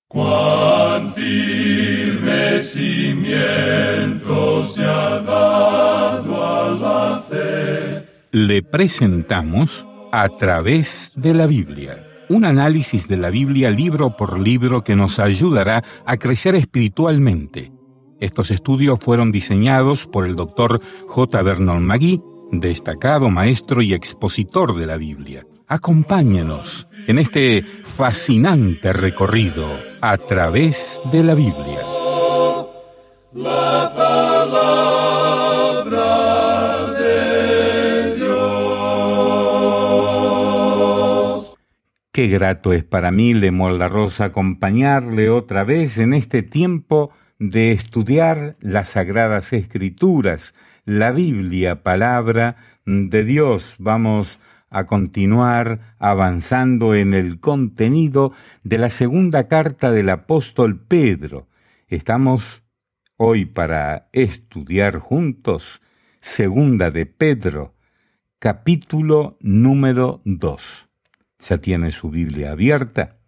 Cuán firme cimiento se ha dado a la fe. Le presentamos A través de la Biblia, un análisis de la Biblia libro por libro que nos ayudará a crecer espiritualmente. Estos estudios fueron diseñados por el Dr. J. Vernon McGee, destacado maestro y expositor de la Biblia. Acompáñenos en este fascinante recorrido a través de la Biblia. La palabra de Dios. Qué grato es para mí, Lemol La Rosa, acompañarle otra vez en este tiempo de estudiar las Sagradas Escrituras, la Biblia, palabra de Dios. Vamos a continuar avanzando en el contenido de la segunda carta del apóstol Pedro. Estamos hoy para estudiar juntos segunda de Pedro, capítulo número 2. ¿Ya tiene su Biblia abierta?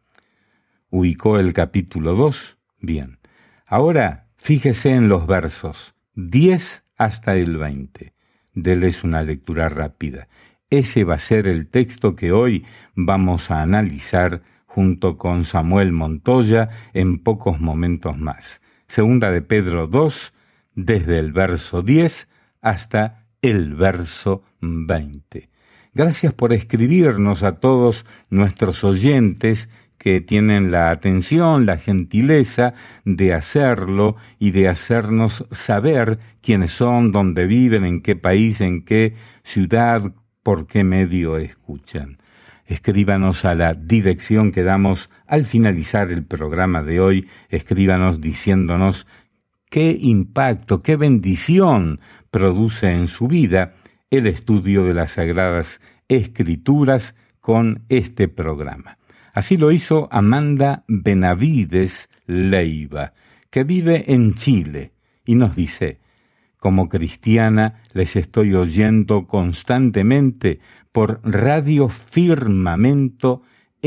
¿Ubicó el capítulo 2? Bien. Ahora, fíjese en los versos 10 hasta el 20. Deles una lectura rápida. Ese va a ser el texto que hoy vamos a analizar junto con Samuel Montoya en pocos momentos más. Segunda de Pedro 2, desde el verso 10 hasta el verso 20. Gracias por escribirnos a todos nuestros oyentes que tienen la atención, la gentileza de hacerlo y de hacernos saber quiénes son, dónde viven, en qué país, en qué ciudad, por qué medio escuchan. Escríbanos a la dirección que damos al finalizar el programa de hoy. Escríbanos diciéndonos qué impacto, qué bendición produce en su vida el estudio de las Sagradas Escrituras con este programa. Así lo hizo Amanda Benavides Leiva, que vive en Chile, y nos dice: como cristiana les estoy oyendo constantemente por Radio Firmamento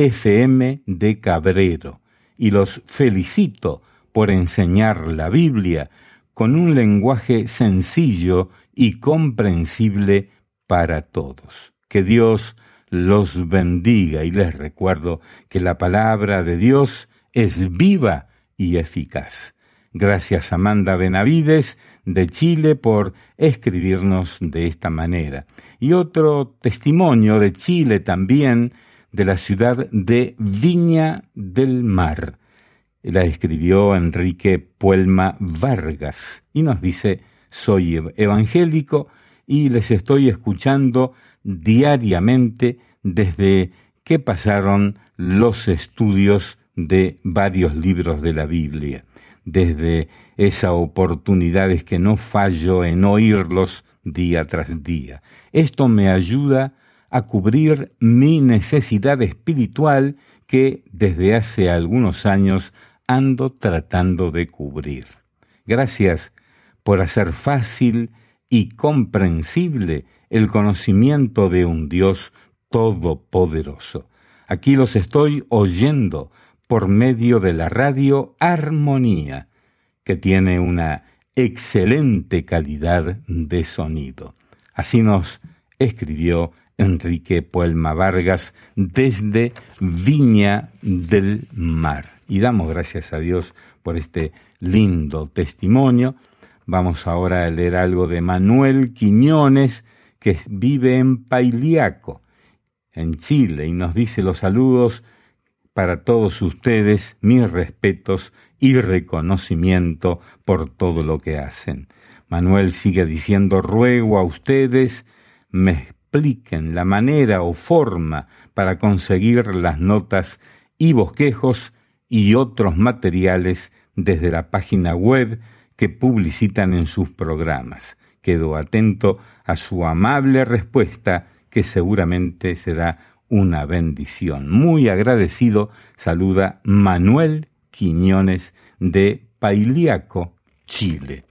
FM de Cabrero, y los felicito por enseñar la Biblia con un lenguaje sencillo y comprensible para todos. Que Dios los bendiga, y les recuerdo que la palabra de Dios es viva y eficaz. Gracias, Amanda Benavides de Chile, por escribirnos de esta manera. Y otro testimonio de Chile también, de la ciudad de Viña del Mar. La escribió Enrique Puelma Vargas y nos dice: soy evangélico y les estoy escuchando diariamente desde que pasaron los estudios de varios libros de la Biblia. Desde esa oportunidad es que no fallo en oírlos día tras día. Esto me ayuda a cubrir mi necesidad espiritual que desde hace algunos años ando tratando de cubrir. Gracias por hacer fácil y comprensible el conocimiento de un Dios todopoderoso. Aquí los estoy oyendo por medio de la radio Armonía, que tiene una excelente calidad de sonido. Así nos escribió Enrique Puelma Vargas desde Viña del Mar. Y damos gracias a Dios por este lindo testimonio. Vamos ahora a leer algo de Manuel Quiñones, que vive en Pailiaco, en Chile, y nos dice: los saludos para todos ustedes, mis respetos y reconocimiento por todo lo que hacen. Manuel sigue diciendo: ruego a ustedes me expliquen la manera o forma para conseguir las notas y bosquejos y otros materiales desde la página web que publicitan en sus programas. Quedo atento a su amable respuesta, que seguramente será una bendición. Muy agradecido, saluda Manuel Quiñones de Pailiaco, Chile.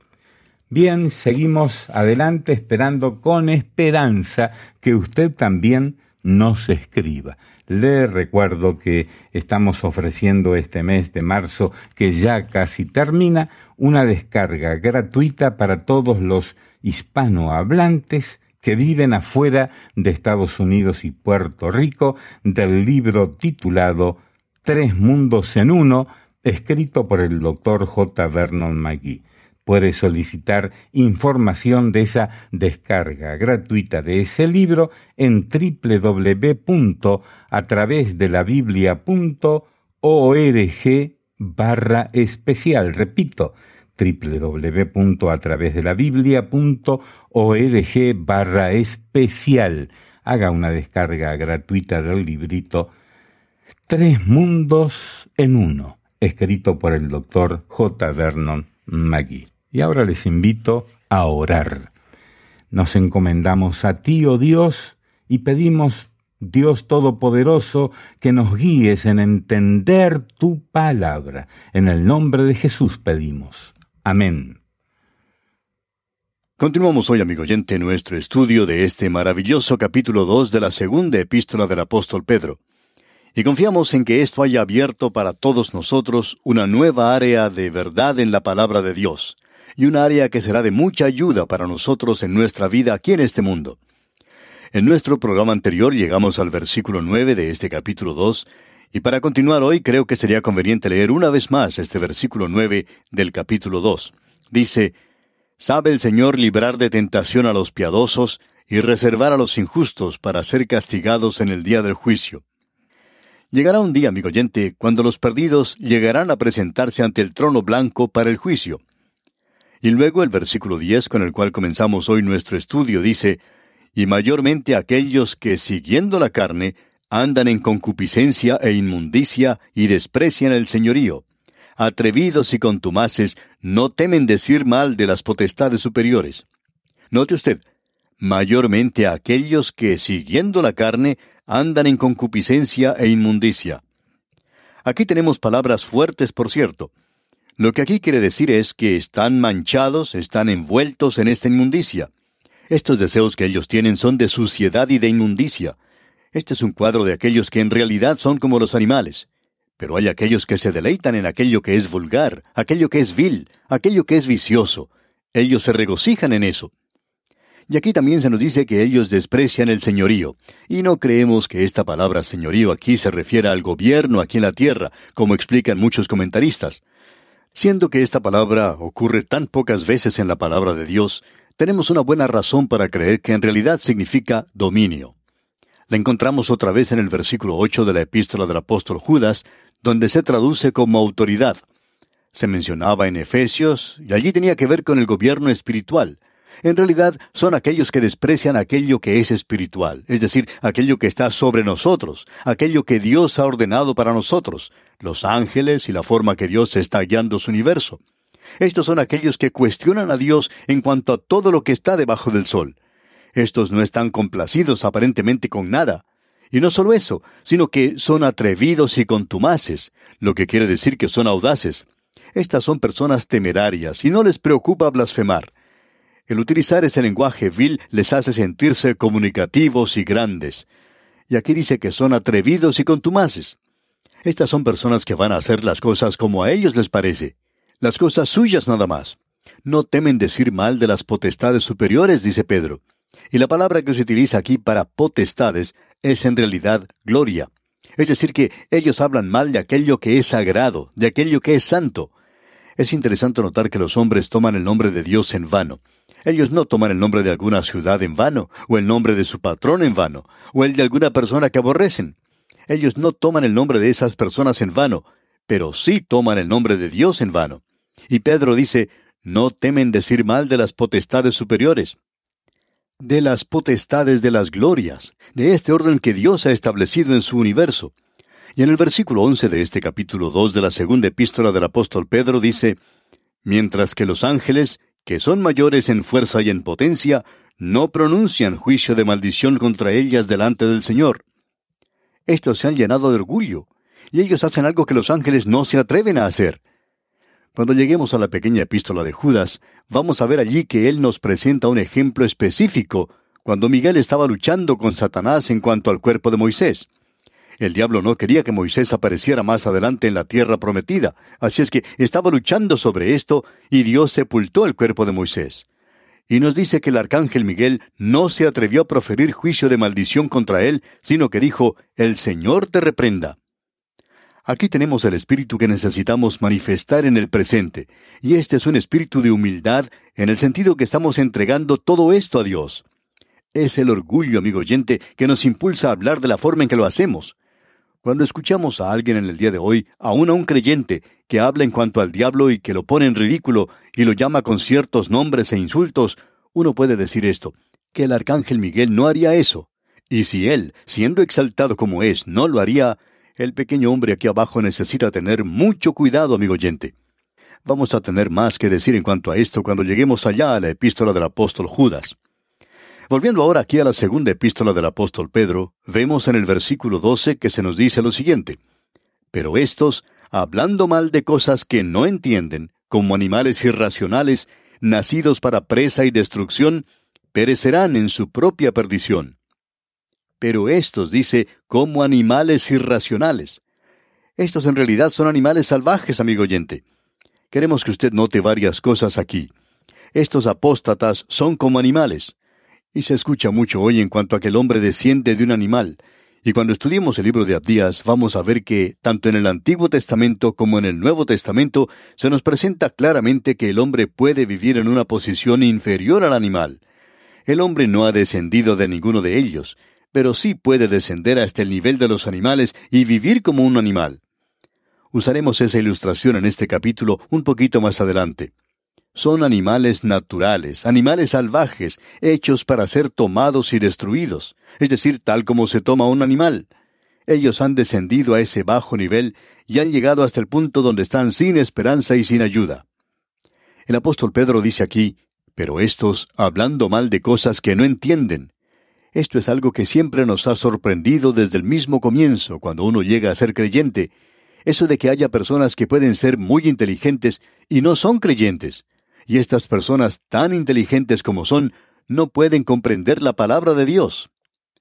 Bien, seguimos adelante esperando con esperanza que usted también nos escriba. Le recuerdo que estamos ofreciendo este mes de marzo, que ya casi termina, una descarga gratuita para todos los hispanohablantes que viven afuera de Estados Unidos y Puerto Rico, del libro titulado Tres Mundos en Uno, escrito por el Dr. J. Vernon McGee. Puede solicitar información de esa descarga gratuita de ese libro en www.atravesdelabiblia.org/especial. Repito, www.atravesdelabiblia.org/especial. Haga una descarga gratuita del librito Tres Mundos en Uno, escrito por el Dr. J. Vernon McGee. Y ahora les invito a orar. Nos encomendamos a ti, oh Dios, y pedimos, Dios Todopoderoso, que nos guíes en entender tu palabra. En el nombre de Jesús pedimos. Amén. Continuamos hoy, amigo oyente, nuestro estudio de este maravilloso capítulo 2 de la segunda epístola del apóstol Pedro. Y confiamos en que esto haya abierto para todos nosotros una nueva área de verdad en la palabra de Dios, y un área que será de mucha ayuda para nosotros en nuestra vida aquí en este mundo. En nuestro programa anterior llegamos al versículo 9 de este capítulo 2, y para continuar hoy creo que sería conveniente leer una vez más este versículo 9 del capítulo 2. Dice: «Sabe el Señor librar de tentación a los piadosos y reservar a los injustos para ser castigados en el día del juicio». Llegará un día, amigo oyente, cuando los perdidos llegarán a presentarse ante el trono blanco para el juicio. Y luego el versículo 10, con el cual comenzamos hoy nuestro estudio, dice: «Y mayormente aquellos que, siguiendo la carne, andan en concupiscencia e inmundicia y desprecian el señorío. Atrevidos y contumaces, no temen decir mal de las potestades superiores». Note usted, mayormente aquellos que, siguiendo la carne, andan en concupiscencia e inmundicia. Aquí tenemos palabras fuertes, por cierto. Lo que aquí quiere decir es que están manchados, están envueltos en esta inmundicia. Estos deseos que ellos tienen son de suciedad y de inmundicia. Este es un cuadro de aquellos que en realidad son como los animales. Pero hay aquellos que se deleitan en aquello que es vulgar, aquello que es vil, aquello que es vicioso. Ellos se regocijan en eso. Y aquí también se nos dice que ellos desprecian el señorío. Y no creemos que esta palabra señorío aquí se refiera al gobierno aquí en la tierra, como explican muchos comentaristas. Siendo que esta palabra ocurre tan pocas veces en la palabra de Dios, tenemos una buena razón para creer que en realidad significa dominio. La encontramos otra vez en el versículo 8 de la epístola del apóstol Judas, donde se traduce como autoridad. Se mencionaba en Efesios, y allí tenía que ver con el gobierno espiritual. En realidad, son aquellos que desprecian aquello que es espiritual, es decir, aquello que está sobre nosotros, aquello que Dios ha ordenado para nosotros, los ángeles y la forma que Dios está guiando su universo. Estos son aquellos que cuestionan a Dios en cuanto a todo lo que está debajo del sol. Estos no están complacidos aparentemente con nada. Y no solo eso, sino que son atrevidos y contumaces, lo que quiere decir que son audaces. Estas son personas temerarias y no les preocupa blasfemar. El utilizar ese lenguaje vil les hace sentirse comunicativos y grandes. Y aquí dice que son atrevidos y contumaces. Estas son personas que van a hacer las cosas como a ellos les parece, las cosas suyas nada más. No temen decir mal de las potestades superiores, dice Pedro. Y la palabra que se utiliza aquí para potestades es en realidad gloria. Es decir, que ellos hablan mal de aquello que es sagrado, de aquello que es santo. Es interesante notar que los hombres toman el nombre de Dios en vano. Ellos no toman el nombre de alguna ciudad en vano, o el nombre de su patrón en vano, o el de alguna persona que aborrecen. Ellos no toman el nombre de esas personas en vano, pero sí toman el nombre de Dios en vano. Y Pedro dice, no temen decir mal de las potestades superiores, de las potestades de las glorias, de este orden que Dios ha establecido en su universo. Y en el versículo 11 de este capítulo 2 de la segunda epístola del apóstol Pedro dice, mientras que los ángeles, que son mayores en fuerza y en potencia, no pronuncian juicio de maldición contra ellas delante del Señor. Estos se han llenado de orgullo, y ellos hacen algo que los ángeles no se atreven a hacer. Cuando lleguemos a la pequeña epístola de Judas, vamos a ver allí que él nos presenta un ejemplo específico cuando Miguel estaba luchando con Satanás en cuanto al cuerpo de Moisés. El diablo no quería que Moisés apareciera más adelante en la tierra prometida, así es que estaba luchando sobre esto y Dios sepultó el cuerpo de Moisés. Y nos dice que el arcángel Miguel no se atrevió a proferir juicio de maldición contra él, sino que dijo, «El Señor te reprenda». Aquí tenemos el espíritu que necesitamos manifestar en el presente, y este es un espíritu de humildad en el sentido que estamos entregando todo esto a Dios. Es el orgullo, amigo oyente, que nos impulsa a hablar de la forma en que lo hacemos. Cuando escuchamos a alguien en el día de hoy, aún a un creyente, que habla en cuanto al diablo y que lo pone en ridículo y lo llama con ciertos nombres e insultos, uno puede decir esto, que el arcángel Miguel no haría eso. Y si él, siendo exaltado como es, no lo haría, el pequeño hombre aquí abajo necesita tener mucho cuidado, amigo oyente. Vamos a tener más que decir en cuanto a esto cuando lleguemos allá a la epístola del apóstol Judas. Volviendo ahora aquí a la segunda epístola del apóstol Pedro, vemos en el versículo 12 que se nos dice lo siguiente: «Pero estos, hablando mal de cosas que no entienden, como animales irracionales, nacidos para presa y destrucción, perecerán en su propia perdición». Pero estos, dice, como animales irracionales. Estos en realidad son animales salvajes, amigo oyente. Queremos que usted note varias cosas aquí. Estos apóstatas son como animales. Y se escucha mucho hoy en cuanto a que el hombre desciende de un animal. Y cuando estudiemos el libro de Abdías, vamos a ver que, tanto en el Antiguo Testamento como en el Nuevo Testamento, se nos presenta claramente que el hombre puede vivir en una posición inferior al animal. El hombre no ha descendido de ninguno de ellos, pero sí puede descender hasta el nivel de los animales y vivir como un animal. Usaremos esa ilustración en este capítulo un poquito más adelante. Son animales naturales, animales salvajes, hechos para ser tomados y destruidos, es decir, tal como se toma un animal. Ellos han descendido a ese bajo nivel y han llegado hasta el punto donde están sin esperanza y sin ayuda. El apóstol Pedro dice aquí, «Pero estos, hablando mal de cosas que no entienden». Esto es algo que siempre nos ha sorprendido desde el mismo comienzo, cuando uno llega a ser creyente. Eso de que haya personas que pueden ser muy inteligentes y no son creyentes. Y estas personas, tan inteligentes como son, no pueden comprender la palabra de Dios.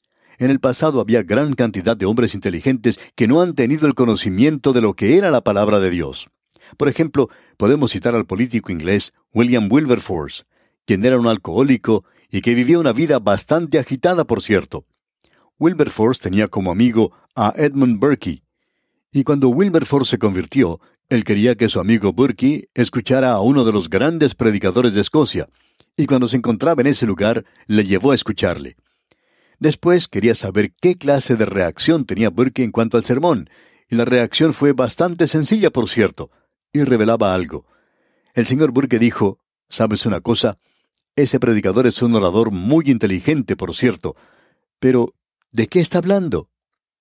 En el pasado había gran cantidad de hombres inteligentes que no han tenido el conocimiento de lo que era la palabra de Dios. Por ejemplo, podemos citar al político inglés William Wilberforce, quien era un alcohólico y que vivía una vida bastante agitada, por cierto. Wilberforce tenía como amigo a Edmund Burke, y cuando Wilberforce se convirtió, él quería que su amigo Burke escuchara a uno de los grandes predicadores de Escocia, y cuando se encontraba en ese lugar, le llevó a escucharle. Después quería saber qué clase de reacción tenía Burke en cuanto al sermón, y la reacción fue bastante sencilla, por cierto, y revelaba algo. El señor Burke dijo, «¿Sabes una cosa? Ese predicador es un orador muy inteligente, por cierto, pero ¿de qué está hablando?»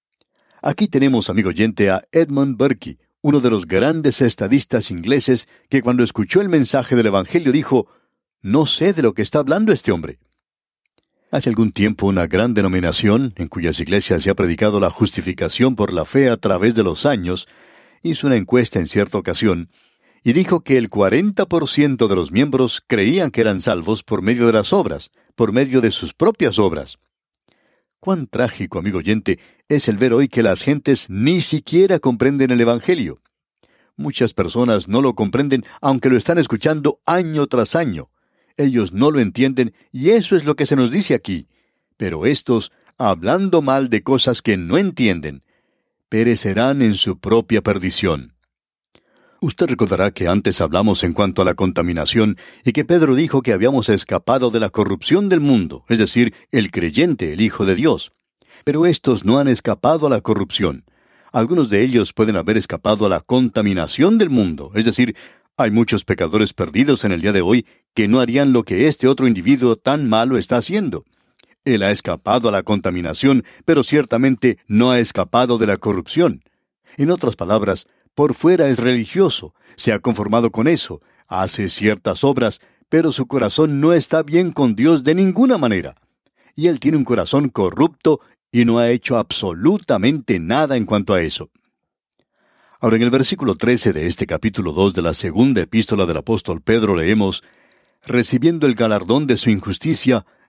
Aquí tenemos, amigo oyente, a Edmund Burke, uno de los grandes estadistas ingleses, que cuando escuchó el mensaje del Evangelio dijo, «No sé de lo que está hablando este hombre». Hace algún tiempo una gran denominación, en cuyas iglesias se ha predicado la justificación por la fe a través de los años, hizo una encuesta en cierta ocasión, y dijo que el 40% de los miembros creían que eran salvos por medio de las obras, por medio de sus propias obras. Cuán trágico, amigo oyente, es el ver hoy que las gentes ni siquiera comprenden el Evangelio. Muchas personas no lo comprenden, aunque lo están escuchando año tras año. Ellos no lo entienden, y eso es lo que se nos dice aquí. Pero estos, hablando mal de cosas que no entienden, perecerán en su propia perdición. Usted recordará que antes hablamos en cuanto a la contaminación y que Pedro dijo que habíamos escapado de la corrupción del mundo, es decir, el creyente, el Hijo de Dios. Pero estos no han escapado a la corrupción. Algunos de ellos pueden haber escapado a la contaminación del mundo, es decir, hay muchos pecadores perdidos en el día de hoy que no harían lo que este otro individuo tan malo está haciendo. Él ha escapado a la contaminación, pero ciertamente no ha escapado de la corrupción. En otras palabras, por fuera es religioso, se ha conformado con eso, hace ciertas obras, pero su corazón no está bien con Dios de ninguna manera. Y él tiene un corazón corrupto y no ha hecho absolutamente nada en cuanto a eso. Ahora, en el versículo 13 de este capítulo 2 de la segunda epístola del apóstol Pedro leemos, «Recibiendo el galardón de su injusticia,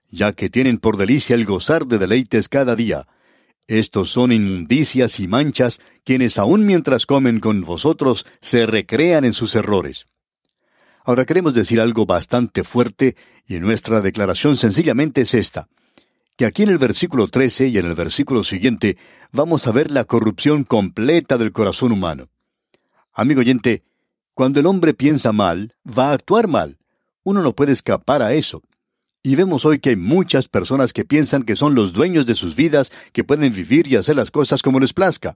ya que tienen por delicia el gozar de deleites cada día. Estos son inmundicias y manchas, quienes aun mientras comen con vosotros se recrean en sus errores. Ahora queremos decir algo bastante fuerte, y nuestra declaración sencillamente es esta, que aquí en el versículo 13 y en el versículo siguiente vamos a ver la corrupción completa del corazón humano. Amigo oyente, cuando el hombre piensa mal, va a actuar mal. Uno no puede escapar a eso. Y vemos hoy que hay muchas personas que piensan que son los dueños de sus vidas, que pueden vivir y hacer las cosas como les plazca.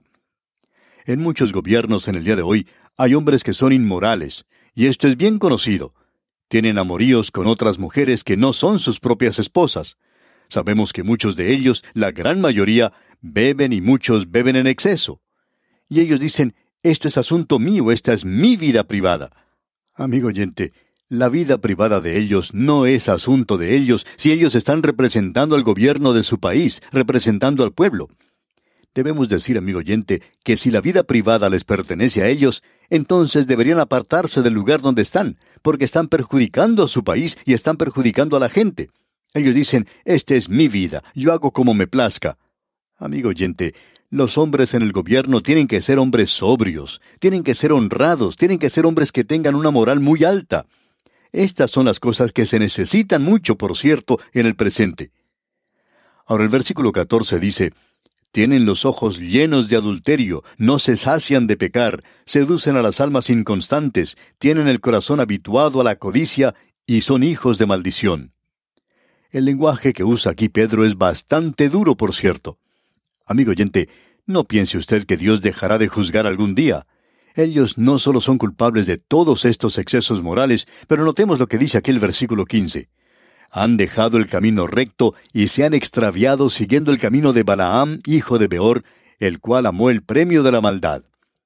En muchos gobiernos en el día de hoy hay hombres que son inmorales, y esto es bien conocido. Tienen amoríos con otras mujeres que no son sus propias esposas. Sabemos que muchos de ellos, la gran mayoría, beben y muchos beben en exceso. Y ellos dicen, esto es asunto mío, esta es mi vida privada. Amigo oyente, la vida privada de ellos no es asunto de ellos si ellos están representando al gobierno de su país, representando al pueblo. Debemos decir, amigo oyente, que si la vida privada les pertenece a ellos, entonces deberían apartarse del lugar donde están, porque están perjudicando a su país y están perjudicando a la gente. Ellos dicen, esta es mi vida, yo hago como me plazca. Amigo oyente, los hombres en el gobierno tienen que ser hombres sobrios, tienen que ser honrados, tienen que ser hombres que tengan una moral muy alta. Estas son las cosas que se necesitan mucho, por cierto, en el presente. Ahora el versículo 14 dice, tienen los ojos llenos de adulterio, no se sacian de pecar, seducen a las almas inconstantes, tienen el corazón habituado a la codicia y son hijos de maldición. El lenguaje que usa aquí Pedro es bastante duro, por cierto. Amigo oyente, no piense usted que Dios dejará de juzgar algún día. Ellos no solo son culpables de todos estos excesos morales, pero notemos lo que dice aquí el versículo 15. Han dejado el camino recto y se han extraviado siguiendo el camino de Balaam, hijo de Beor, el cual amó el premio de la maldad.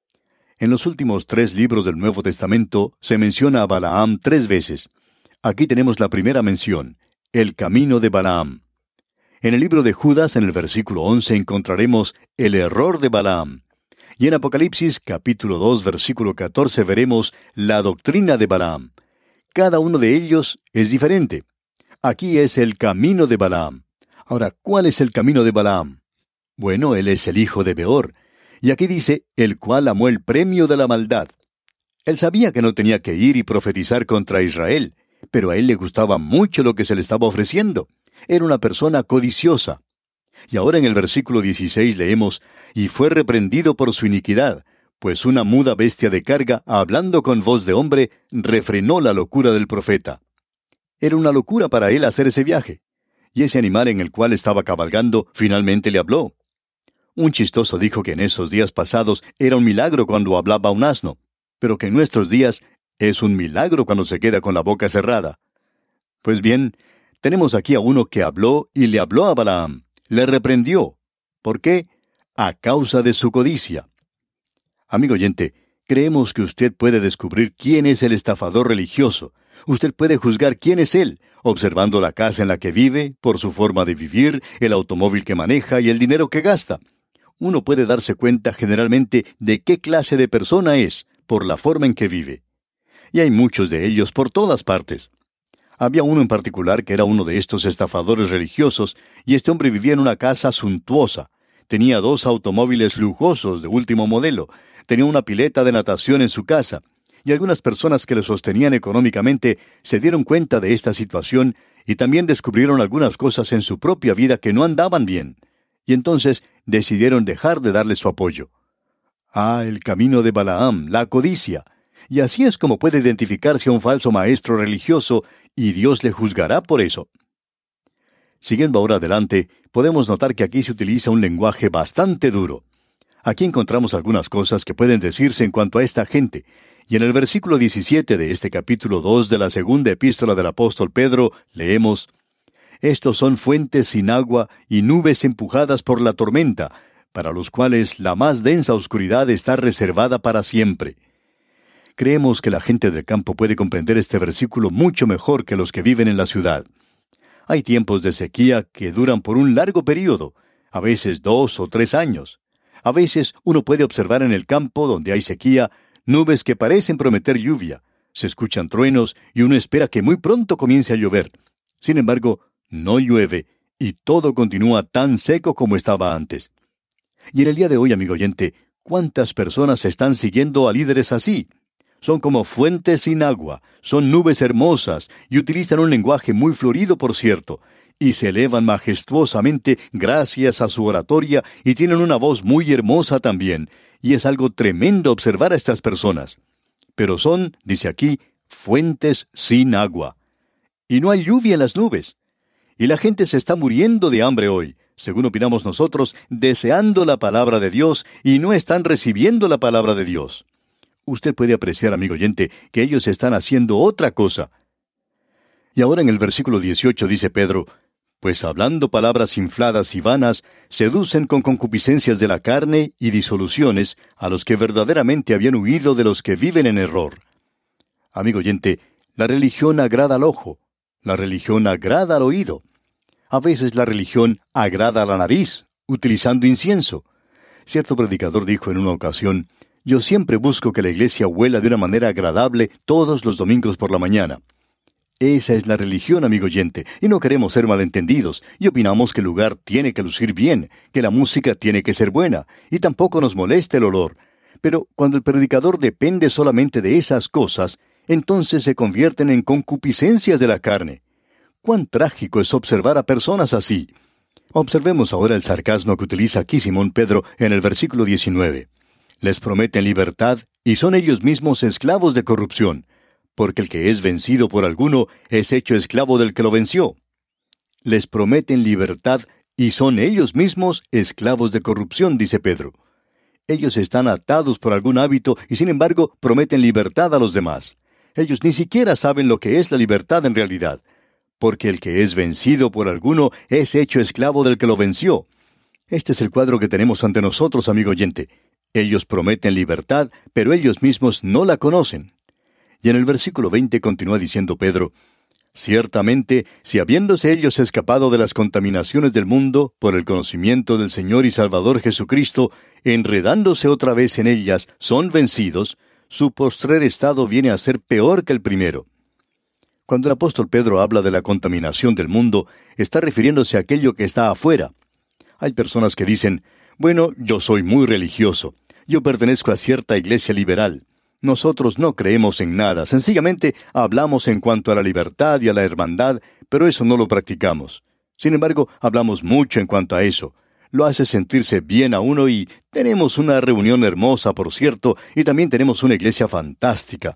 En los últimos 3 libros del Nuevo Testamento se menciona a Balaam 3 veces. Aquí tenemos la primera mención, el camino de Balaam. En el libro de Judas, en el versículo 11, encontraremos el error de Balaam. Y en Apocalipsis, capítulo 2, versículo 14, veremos la doctrina de Balaam. Cada uno de ellos es diferente. Aquí es el camino de Balaam. Ahora, ¿cuál es el camino de Balaam? Bueno, él es el hijo de Beor. Y aquí dice, el cual amó el premio de la maldad. Él sabía que no tenía que ir y profetizar contra Israel, pero a él le gustaba mucho lo que se le estaba ofreciendo. Era una persona codiciosa. Y ahora en el versículo 16 leemos, y fue reprendido por su iniquidad, pues una muda bestia de carga, hablando con voz de hombre, refrenó la locura del profeta. Era una locura para él hacer ese viaje. Y ese animal en el cual estaba cabalgando finalmente le habló. Un chistoso dijo que en esos días pasados era un milagro cuando hablaba un asno, pero que en nuestros días es un milagro cuando se queda con la boca cerrada. Pues bien, tenemos aquí a uno que habló y le habló a Balaam. Le reprendió. ¿Por qué? A causa de su codicia. Amigo oyente, creemos que usted puede descubrir quién es el estafador religioso. Usted puede juzgar quién es él, observando la casa en la que vive, por su forma de vivir, el automóvil que maneja y el dinero que gasta. Uno puede darse cuenta generalmente de qué clase de persona es, por la forma en que vive. Y hay muchos de ellos por todas partes. Había uno en particular que era uno de estos estafadores religiosos, y este hombre vivía en una casa suntuosa. Tenía 2 automóviles lujosos de último modelo, tenía una pileta de natación en su casa, y algunas personas que le sostenían económicamente se dieron cuenta de esta situación y también descubrieron algunas cosas en su propia vida que no andaban bien, y entonces decidieron dejar de darle su apoyo. Ah, el camino de Balaam, la codicia. Y así es como puede identificarse a un falso maestro religioso, y Dios le juzgará por eso. Siguiendo ahora adelante, podemos notar que aquí se utiliza un lenguaje bastante duro. Aquí encontramos algunas cosas que pueden decirse en cuanto a esta gente, y en el versículo 17 de este capítulo 2 de la segunda epístola del apóstol Pedro, leemos, «Estos son fuentes sin agua y nubes empujadas por la tormenta, para los cuales la más densa oscuridad está reservada para siempre». Creemos que la gente del campo puede comprender este versículo mucho mejor que los que viven en la ciudad. Hay tiempos de sequía que duran por un largo período, a veces 2 o 3 años. A veces uno puede observar en el campo donde hay sequía nubes que parecen prometer lluvia. Se escuchan truenos y uno espera que muy pronto comience a llover. Sin embargo, no llueve, y todo continúa tan seco como estaba antes. Y en el día de hoy, amigo oyente, ¿cuántas personas están siguiendo a líderes así? Son como fuentes sin agua, son nubes hermosas, y utilizan un lenguaje muy florido, por cierto, y se elevan majestuosamente gracias a su oratoria, y tienen una voz muy hermosa también, y es algo tremendo observar a estas personas. Pero son, dice aquí, fuentes sin agua. Y no hay lluvia en las nubes. Y la gente se está muriendo de hambre hoy, según opinamos nosotros, deseando la palabra de Dios, y no están recibiendo la palabra de Dios. Usted puede apreciar, amigo oyente, que ellos están haciendo otra cosa. Y ahora en el versículo 18 dice Pedro, pues hablando palabras infladas y vanas, seducen con concupiscencias de la carne y disoluciones a los que verdaderamente habían huido de los que viven en error. Amigo oyente, la religión agrada al ojo, la religión agrada al oído. A veces la religión agrada a la nariz, utilizando incienso. Cierto predicador dijo en una ocasión, yo siempre busco que la iglesia huela de una manera agradable todos los domingos por la mañana. Esa es la religión, amigo oyente, y no queremos ser malentendidos, y opinamos que el lugar tiene que lucir bien, que la música tiene que ser buena, y tampoco nos molesta el olor. Pero cuando el predicador depende solamente de esas cosas, entonces se convierten en concupiscencias de la carne. ¡Cuán trágico es observar a personas así! Observemos ahora el sarcasmo que utiliza aquí Simón Pedro en el versículo 19. Les prometen libertad, y son ellos mismos esclavos de corrupción, porque el que es vencido por alguno es hecho esclavo del que lo venció. Les prometen libertad, y son ellos mismos esclavos de corrupción, dice Pedro. Ellos están atados por algún hábito, y sin embargo prometen libertad a los demás. Ellos ni siquiera saben lo que es la libertad en realidad, porque el que es vencido por alguno es hecho esclavo del que lo venció. Este es el cuadro que tenemos ante nosotros, amigo oyente. Ellos prometen libertad, pero ellos mismos no la conocen. Y en el versículo 20 continúa diciendo Pedro, ciertamente, si habiéndose ellos escapado de las contaminaciones del mundo por el conocimiento del Señor y Salvador Jesucristo, enredándose otra vez en ellas, son vencidos, su postrer estado viene a ser peor que el primero. Cuando el apóstol Pedro habla de la contaminación del mundo, está refiriéndose a aquello que está afuera. Hay personas que dicen, bueno, yo soy muy religioso, yo pertenezco a cierta iglesia liberal. Nosotros no creemos en nada, sencillamente hablamos en cuanto a la libertad y a la hermandad, pero eso no lo practicamos. Sin embargo, hablamos mucho en cuanto a eso. Lo hace sentirse bien a uno y tenemos una reunión hermosa, por cierto, y también tenemos una iglesia fantástica.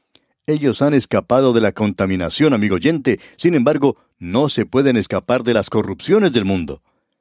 Ellos han escapado de la contaminación, amigo oyente, sin embargo, no se pueden escapar de las corrupciones del mundo.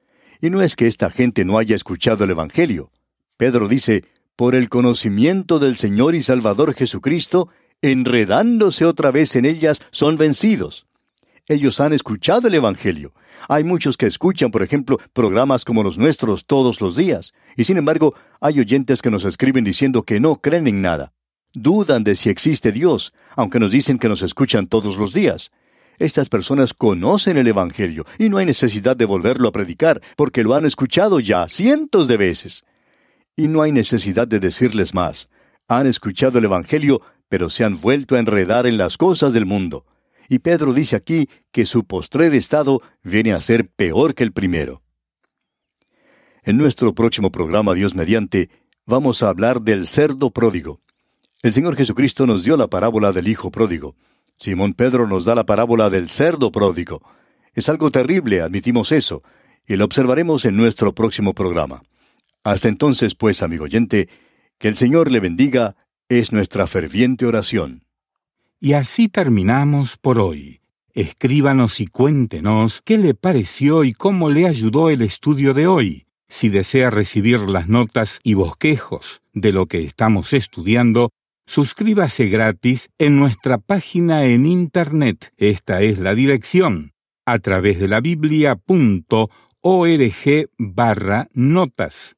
Y no es que esta gente no haya escuchado el Evangelio. Pedro dice, por el conocimiento del Señor y Salvador Jesucristo, enredándose otra vez en ellas, son vencidos. Ellos han escuchado el Evangelio. Hay muchos que escuchan, por ejemplo, programas como los nuestros todos los días. Y sin embargo, hay oyentes que nos escriben diciendo que no creen en nada. Dudan de si existe Dios, aunque nos dicen que nos escuchan todos los días. Estas personas conocen el Evangelio y no hay necesidad de volverlo a predicar, porque lo han escuchado ya cientos de veces. Y no hay necesidad de decirles más. Han escuchado el Evangelio, pero se han vuelto a enredar en las cosas del mundo. Y Pedro dice aquí que su postrer estado viene a ser peor que el primero. En nuestro próximo programa, Dios mediante, vamos a hablar del cerdo pródigo. El Señor Jesucristo nos dio la parábola del hijo pródigo. Simón Pedro nos da la parábola del cerdo pródigo. Es algo terrible, admitimos eso, y lo observaremos en nuestro próximo programa. Hasta entonces, pues, amigo oyente, que el Señor le bendiga, es nuestra ferviente oración. Y así terminamos por hoy. Escríbanos y cuéntenos qué le pareció y cómo le ayudó el estudio de hoy. Si desea recibir las notas y bosquejos de lo que estamos estudiando, suscríbase gratis en nuestra página en Internet. Esta es la dirección, atravesdelabiblia.org/notas.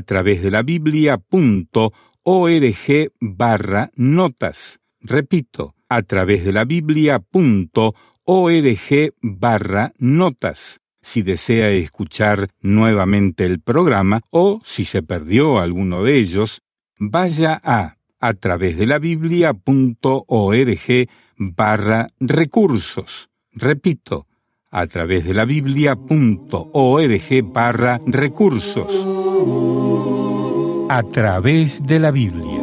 atravesdelabiblia.org/notas. Repito, atravesdelabiblia.org/notas. Si desea escuchar nuevamente el programa o si se perdió alguno de ellos, vaya a atravesdelabiblia.org/recursos. Repito, a través de la biblia.org/recursos. A través de la Biblia.